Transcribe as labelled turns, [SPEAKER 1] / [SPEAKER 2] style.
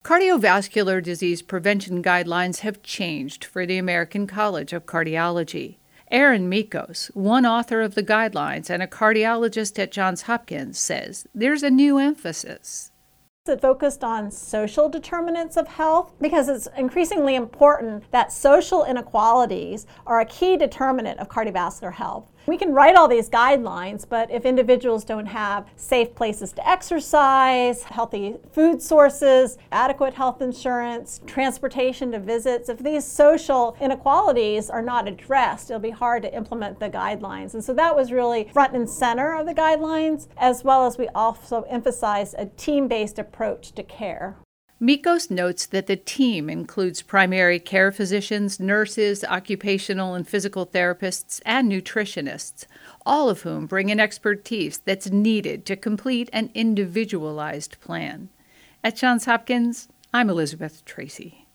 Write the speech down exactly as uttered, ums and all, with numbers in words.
[SPEAKER 1] Cardiovascular disease prevention guidelines have changed for the American College of Cardiology. Erin Mikos, one author of the guidelines and a cardiologist at Johns Hopkins, says there's a new emphasis.
[SPEAKER 2] It focused on social determinants of health because it's increasingly important that social inequalities are a key determinant of cardiovascular health. We can write all these guidelines, but if individuals don't have safe places to exercise, healthy food sources, adequate health insurance, transportation to visits, if these social inequalities are not addressed, it'll be hard to implement the guidelines. And so that was really front and center of the guidelines, as well as we also emphasized a team-based approach to care.
[SPEAKER 1] Mikos notes that the team includes primary care physicians, nurses, occupational and physical therapists, and nutritionists, all of whom bring an expertise that's needed to complete an individualized plan. At Johns Hopkins, I'm Elizabeth Tracy.